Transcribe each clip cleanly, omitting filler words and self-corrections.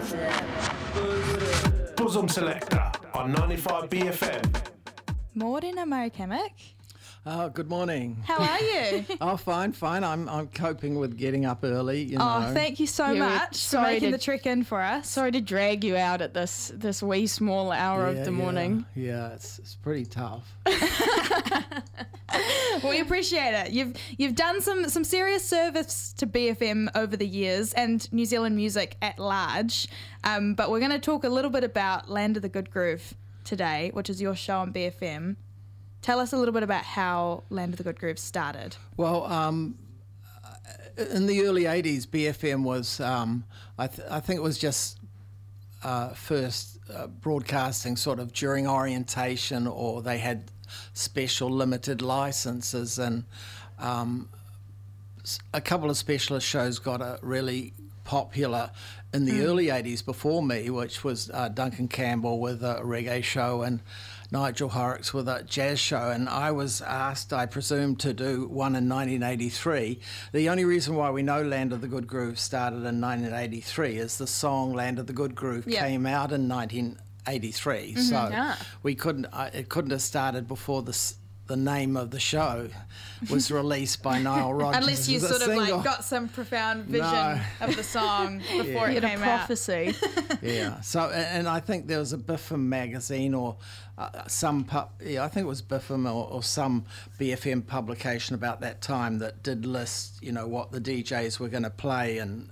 Bosom Selector on 95 BFM. Morena Marikamek. Good morning. How are you? Oh, fine. I'm coping with getting up early, you know. Oh, thank you so much for making the trek in for us. Sorry to drag you out at this wee small hour of the morning. Yeah, it's pretty tough. Well, we appreciate it. You've done some serious service to BFM over the years and New Zealand music at large. But we're going to talk a little bit about Land of the Good Groove today, which is your show on BFM. Tell us a little bit about how Land of the Good Groove started. Well, in the early 80s, BFM was, I think it was just first broadcasting sort of during orientation, or they had special limited licenses, and a couple of specialist shows got really popular in the early 80s before me, which was Duncan Campbell with a reggae show and Nigel Horrocks with a jazz show, and I was asked, I presume, to do one in 1983. The only reason why we know Land of the Good Groove started in 1983 is the song Land of the Good Groove came out in 1983, so we couldn't. It couldn't have started before the name of the show was released by Nile Rodgers. Unless you sort of like got some profound vision of the song before it came out. Prophecy. Yeah. So, and I think there was a BFM magazine or I think it was BFM or some BFM publication about that time that did list, you know, what the DJs were going to play in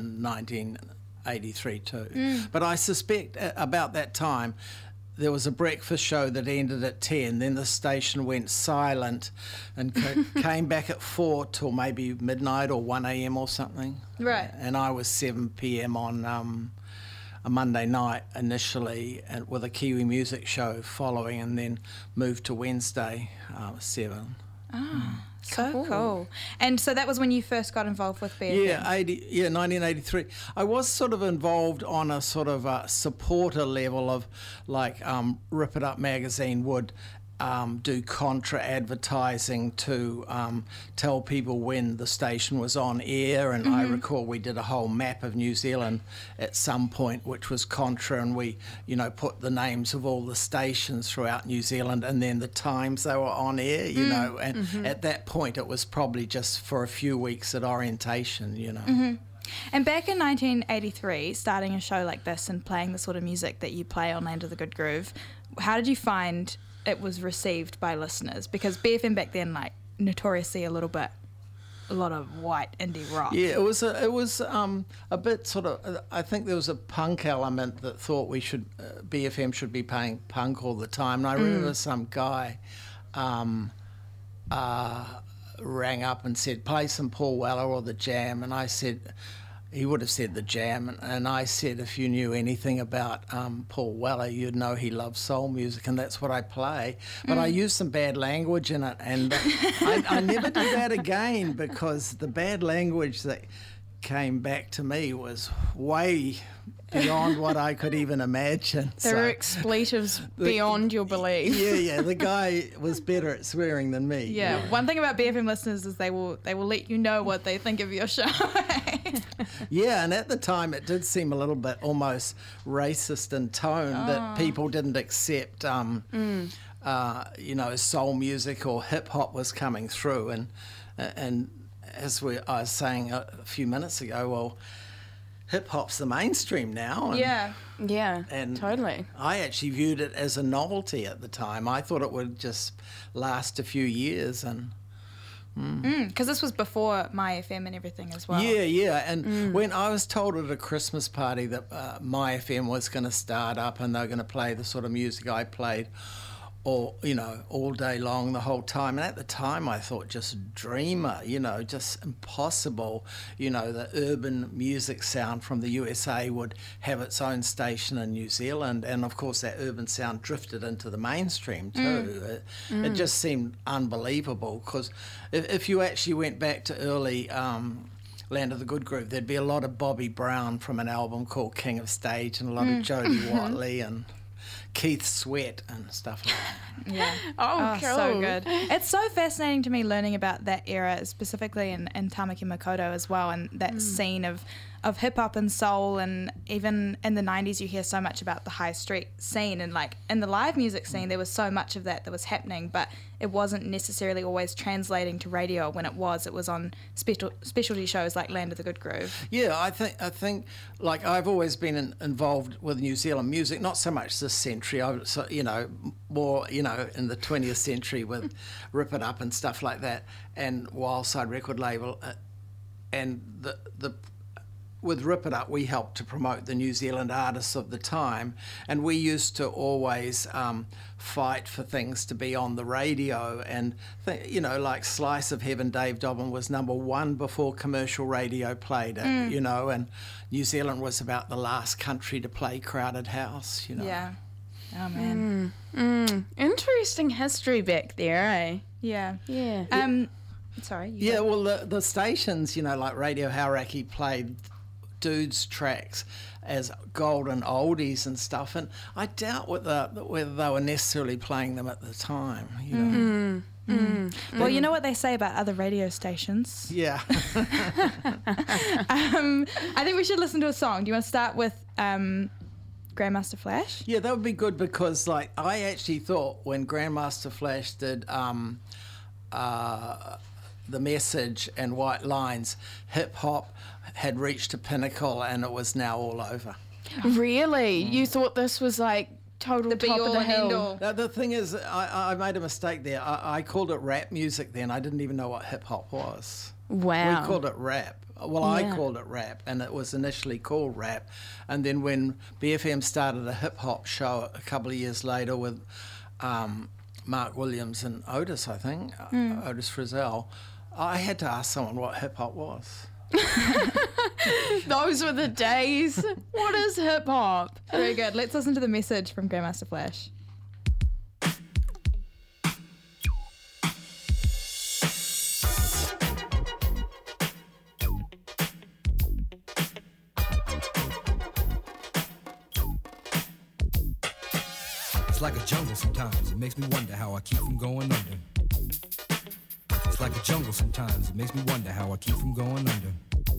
1983 too. But I suspect about that time there was a breakfast show that ended at 10, then the station went silent and came back at 4 till maybe midnight or 1 a.m. or something. Right. And I was 7 p.m. on a Monday night initially, and with a Kiwi music show following, and then moved to Wednesday 7. So cool. And so that was when you first got involved with BFM? Yeah, 1983. I was sort of involved on a sort of a supporter level of, like, Rip It Up magazine would do contra advertising to tell people when the station was on air, and I recall we did a whole map of New Zealand at some point, which was contra, and we, you know, put the names of all the stations throughout New Zealand and then the times they were on air, you know, and at that point it was probably just for a few weeks at orientation, you know. And back in 1983, starting a show like this and playing the sort of music that you play on Land of the Good Groove, how did you find it was received by listeners? Because BFM back then, like, notoriously a lot of white indie rock. Yeah, it was a bit sort of. I think there was a punk element that thought BFM should be playing punk all the time. And I remember some guy rang up and said, "Play some Paul Weller or the Jam," and I said. He would have said the Jam, and I said if you knew anything about Paul Weller, you'd know he loves soul music, and that's what I play. But I used some bad language in it, and I never did that again, because the bad language that came back to me was way beyond what I could even imagine. There were expletives beyond your belief. Yeah, the guy was better at swearing than me. Yeah. One thing about BFM listeners is they will let you know what they think of your show. Yeah, and at the time it did seem a little bit almost racist in tone, that people didn't accept, you know, soul music or hip hop was coming through, and as I was saying a few minutes ago, well, hip hop's the mainstream now. And, Yeah, and totally. I actually viewed it as a novelty at the time. I thought it would just last a few years, and because this was before My FM and everything as well. Yeah. And when I was told at a Christmas party that My FM was going to start up and they were going to play the sort of music I played, all day long, the whole time. And at the time I thought, just dreamer, just impossible. The urban music sound from the USA would have its own station in New Zealand. And of course that urban sound drifted into the mainstream too. It just seemed unbelievable, because if you actually went back to early Land of the Good Groove, there'd be a lot of Bobby Brown from an album called King of Stage, and a lot of Jodie Watley and Keith Sweat and stuff like that. Yeah. Oh, cool. So good. It's so fascinating to me learning about that era, specifically in Tamaki Makaurau as well, and that scene of hip hop and soul, and even in the 90s you hear so much about the high street scene, and like in the live music scene there was so much of that was happening, but it wasn't necessarily always translating to radio. When it was on specialty shows like Land of the Good Groove. Yeah, I think like I've always been involved with New Zealand music, not so much this century, more in the 20th century with Rip It Up and stuff like that, and Wildside record label, and the with Rip It Up, we helped to promote the New Zealand artists of the time, and we used to always fight for things to be on the radio, and like Slice of Heaven, Dave Dobbin was #1 before commercial radio played it, and New Zealand was about the last country to play Crowded House, Yeah. Oh man. Interesting history back there, eh? Yeah. Yeah. Sorry. Yeah, well, the stations, like Radio Hauraki played dudes' tracks as golden oldies and stuff, and I doubt whether they were necessarily playing them at the time. Well, you know what they say about other radio stations. Yeah. I think we should listen to a song. Do you want to start with Grandmaster Flash? Yeah, that would be good, because I actually thought when Grandmaster Flash did The Message and White Lines, hip hop had reached a pinnacle and it was now all over. Really? You thought this was like total The top of the hill? Now, the thing is, I made a mistake there. I called it rap music then. I didn't even know what hip hop was. Wow. We called it rap. Well, I called it rap, and it was initially called rap. And then when BFM started a hip hop show a couple of years later with Mark Williams and Otis, I think, Otis Frizzell, I had to ask someone what hip hop was. Those were the days. What is hip hop? Very good. Let's listen to The Message from Grandmaster Flash. It's like a jungle sometimes. It makes me wonder how I keep from going under. It's like a jungle sometimes. It makes me wonder how I keep from going under.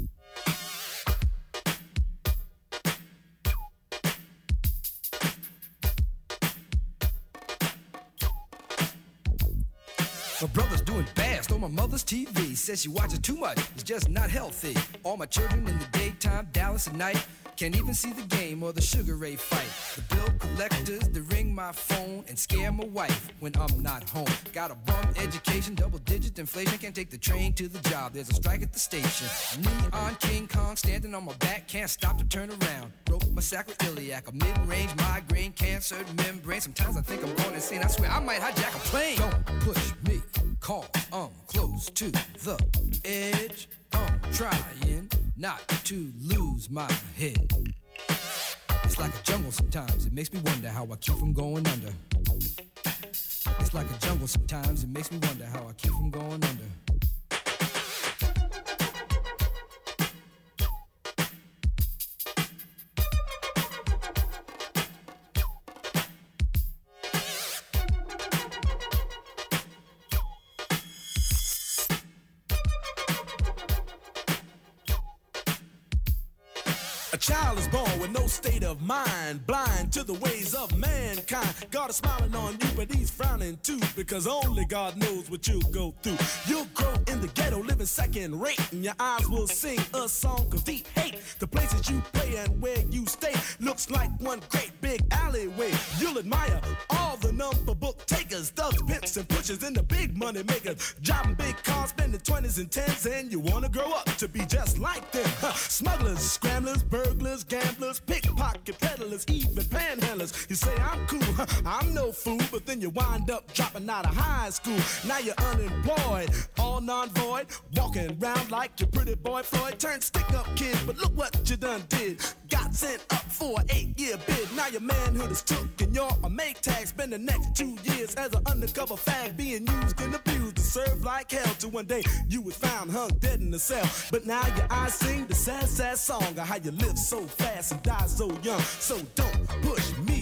My brother's doing fast on my mother's TV. Says she watches too much, it's just not healthy. All my children in the daytime, Dallas at night. Can't even see the game or the Sugar Ray fight. The bill collectors, they ring my phone and scare my wife when I'm not home. Got a bum education, double-digit inflation. Can't take the train to the job, there's a strike at the station. Neon King Kong standing on my back, can't stop to turn around. Broke my sacroiliac, a mid-range migraine, cancer membrane. Sometimes I think I'm going insane, I swear I might hijack a plane. Don't push me, cause I'm close to the edge. I'm trying not to lose my head. It's like a jungle sometimes, it makes me wonder how I keep from going under. It's like a jungle sometimes, it makes me wonder how I keep from going under. A child is born with no state of mind, blind to the ways of mankind. God is smiling on you, but he's frowning too, because only God knows what you'll go through. You'll grow in the ghetto, living second rate, and your eyes will sing a song of deep hate. The places you play and where you stay looks like one great big alleyway. You'll admire all the number book takers, thugs, pimps, and pushers, and the big money makers. Driving big cars, spending 20s and 10s, and you wanna grow up to be just like them. Smugglers, scramblers, burglars, gamblers, pickpocket peddlers, even panhandlers. You say I'm cool, I'm no fool, but then you wind up dropping out of high school. Now you're unemployed, all non-void, walking around like your pretty boy Floyd. Turned stick-up kid, but look what you done did. Got sent up for an 8-year bid. Now your manhood is took and you're a make tag. Spend the next 2 years as an undercover fag, being used and abused to serve like hell. Till one day you was found hung dead in the cell. But now your eyes sing the sad, sad song of how you live so fast and die so young. So don't push me,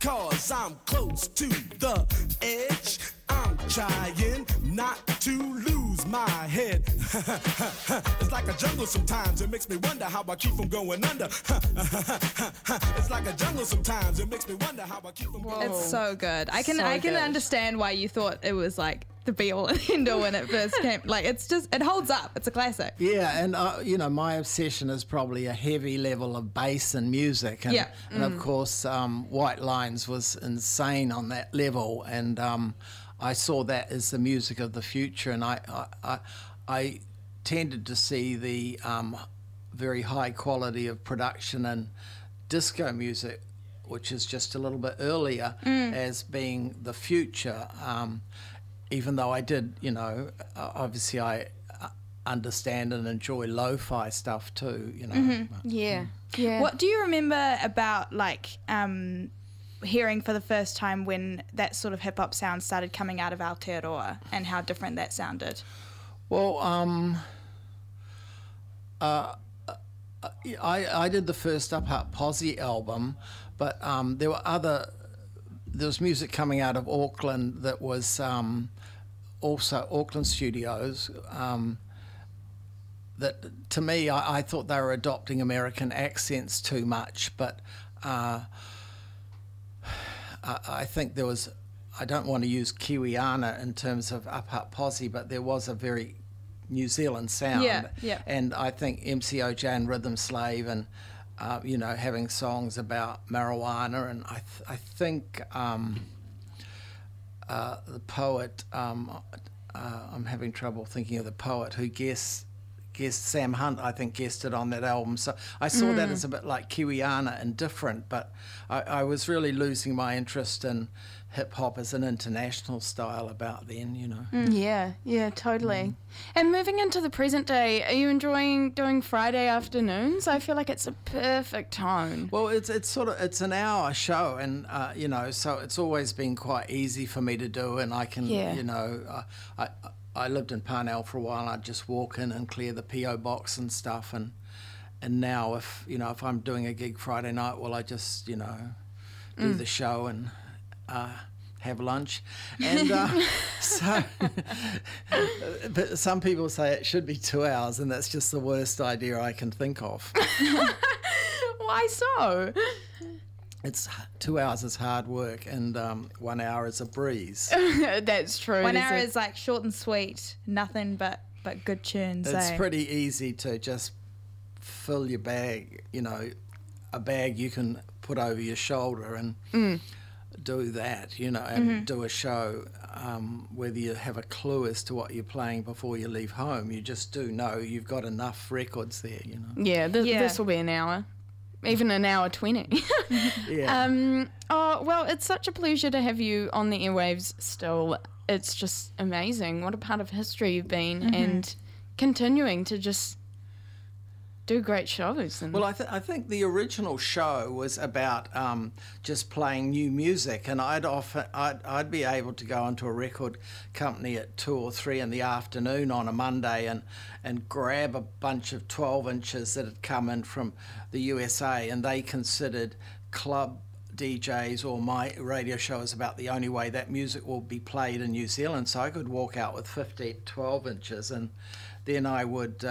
'cause I'm close to the edge. I'm trying not to lose my head. It's like a jungle sometimes, it makes me wonder how I keep from going under. It's like a jungle sometimes, it makes me wonder how I keep from going under. It's so good. I can good. understand why you thought it was like the be all and end all when it first came. Like it holds up. It's a classic. Yeah, and my obsession is probably a heavy level of bass and music, and, Yeah. and of course, White Lines was insane on that level, and I saw that as the music of the future, and I tended to see the very high quality of production and disco music, which is just a little bit earlier, as being the future. Even though I did, obviously I understand and enjoy lo-fi stuff too, Yeah. What do you remember about like hearing for the first time when that sort of hip hop sound started coming out of Aotearoa and how different that sounded? Well, I did the first Up Up Posse album, but there was music coming out of Auckland that was also Auckland studios. That to me, I thought they were adopting American accents too much, but I think there was. I don't want to use Kiwiana in terms of Up Up Posse, but there was a very New Zealand sound. Yeah. And I think MCOJ and Rhythm Slave and having songs about marijuana, and I think the poet. I'm having trouble thinking of the poet who guessed Sam Hunt, I think, guested on that album. So I saw that as a bit like Kiwiana and different, but I was really losing my interest in hip-hop as an international style about then, Yeah, totally. And moving into the present day, are you enjoying doing Friday afternoons? I feel like it's a perfect tone. Well, it's an hour show, and so it's always been quite easy for me to do, and I can, I lived in Parnell for a while, and I'd just walk in and clear the PO box and stuff, and now if I'm doing a gig Friday night, well, I just do the show and have lunch, and so. But some people say it should be 2 hours, and that's just the worst idea I can think of. Why so? It's 2 hours is hard work, and 1 hour is a breeze. That's true. 1 hour is like short and sweet, nothing but good tunes. It's pretty easy to just fill your bag, a bag you can put over your shoulder and do that, and do a show, whether you have a clue as to what you're playing before you leave home. You just do know you've got enough records there, Yeah, this will be an hour. Even an hour 20. Yeah. Well, it's such a pleasure to have you on the airwaves still. It's just amazing. What a part of history you've been, and continuing to just do great shows. And Well, I think the original show was about just playing new music, and I'd be able to go into a record company at 2 or 3 in the afternoon on a Monday and grab a bunch of 12 inches that had come in from the USA, and they considered club DJs or my radio show is about the only way that music will be played in New Zealand. So I could walk out with 15, 12 inches, and then I would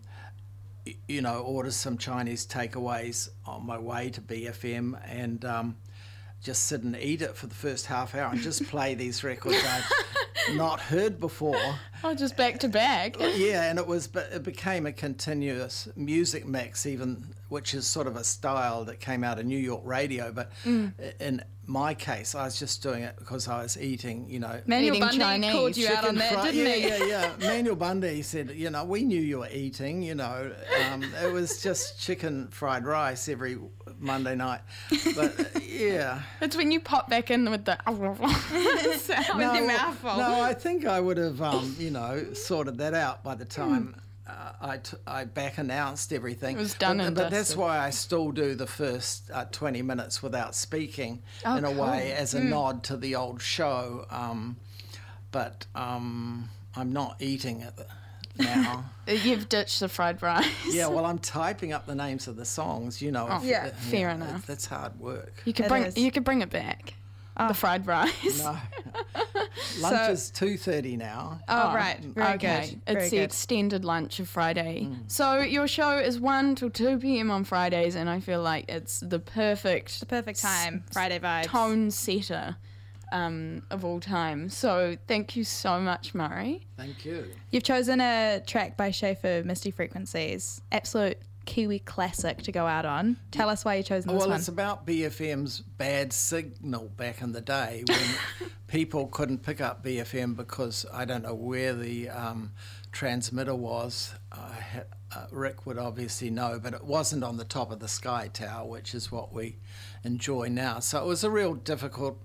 order some Chinese takeaways on my way to BFM and just sit and eat it for the first half hour and just play these records I'd not heard before. Oh, just back to back. Yeah, and it became a continuous music mix, which is sort of a style that came out of New York radio. But in my case, I was just doing it because I was eating, Manuel Eating Bundy Chinese. called you out on that, didn't he? Yeah. Manuel Bundy said, we knew you were eating, it was just chicken fried rice every Monday night. But yeah. It's when you pop back in with the sound with your mouth full. No, I think I would have, sorted that out by the time I back announced everything. It was done and but that's dusted. why I still do the first 20 minutes without speaking in a cool. way as a nod to the old show. But I'm not eating now. You've ditched the fried rice. Yeah, well, I'm typing up the names of the songs, you know. Yeah, fair enough. That's hard work. You could bring it back. The fried rice. No. Lunch is 2:30 now. Oh, right. Very Okay, good. it's Very the good. extended lunch of Friday. So your show is 1 till 2 p.m. on Fridays, and I feel like it's the perfect time. Friday vibes. tone setter of all time. So thank you so much, Murray. Thank you. You've chosen a track by Schaefer, Misty Frequencies. Absolute Kiwi classic to go out on. Tell us why you chose this Well, one. it's about BFM's bad signal back in the day when people couldn't pick up BFM because I don't know where the transmitter was. Rick would obviously know, but it wasn't on the top of the Sky Tower, which is what we enjoy now. So it was a real difficult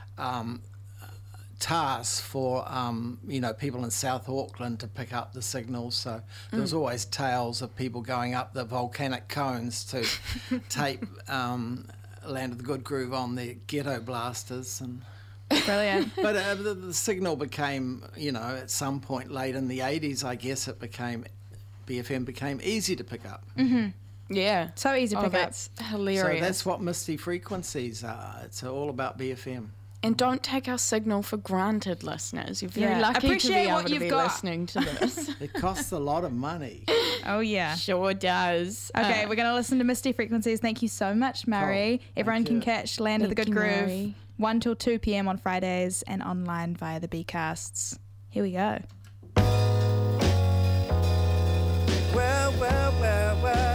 task for people in South Auckland to pick up the signals. So there was always tales of people going up the volcanic cones to tape Land of the Good Groove on their ghetto blasters. And Brilliant. but the signal became, at some point late in the 80s, I guess BFM became easy to pick up. Yeah. So easy to pick up. That's hilarious. So that's what Misty Frequencies are. It's all about BFM. And don't take our signal for granted, listeners. You're very lucky to be Appreciate able what to you've be got. listening to this. It costs a lot of money. Oh, yeah. Sure does. Okay, we're going to listen to Misty Frequencies. Thank you so much, Murray. Cool. Everyone Thank can you. catch Land of the Thank Good you, Groove Murray. 1 till 2 p.m. on Fridays and online via the Bcasts. Here we go. Well, well, well, well.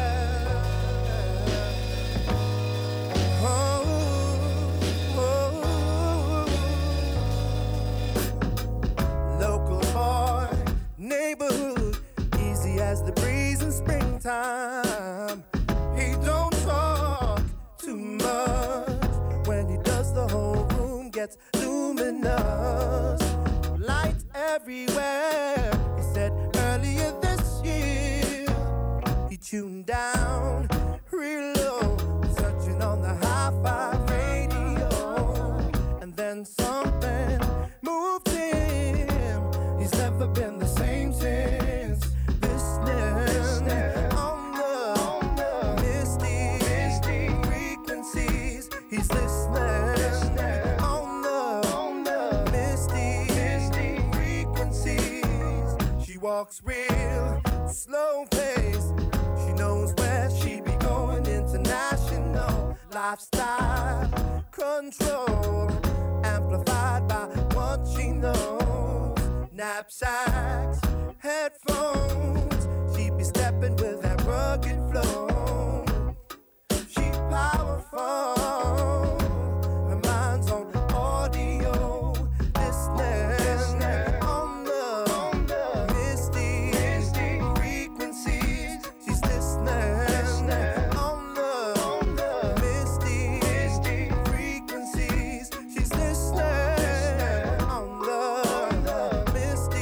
Local boy, neighborhood, easy as the breeze in springtime. He don't talk too much. When he does, the whole room gets luminous. Light everywhere. He said earlier this year he tuned down real low, searching on the hi-fi radio, and then something moved him. He's never been the same since. Listening on the misty frequencies. He's listening on the misty frequencies. She walks real slow pace. She knows where she be going. International lifestyle control, amplified by what she knows. Knapsacks, headphones, she be stepping with that rugged flow. She powerful, her mind's on audio, listening on the misty frequencies. She's listening on the misty frequencies. She's listening on the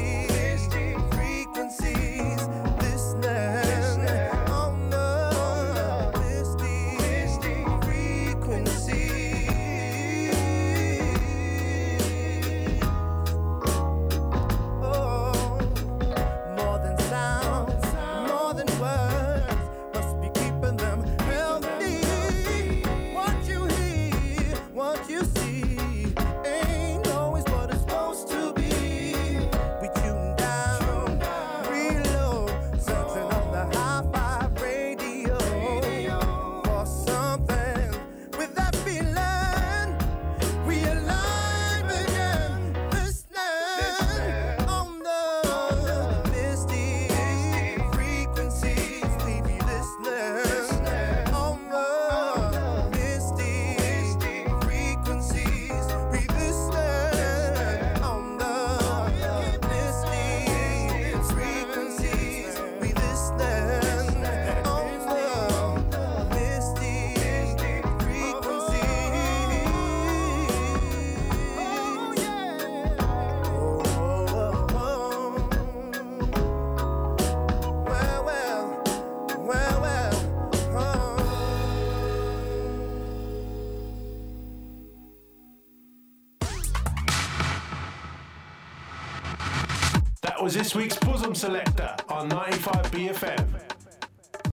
misty frequencies. Listening on the That was this week's Bosom Selector on 95 BFM.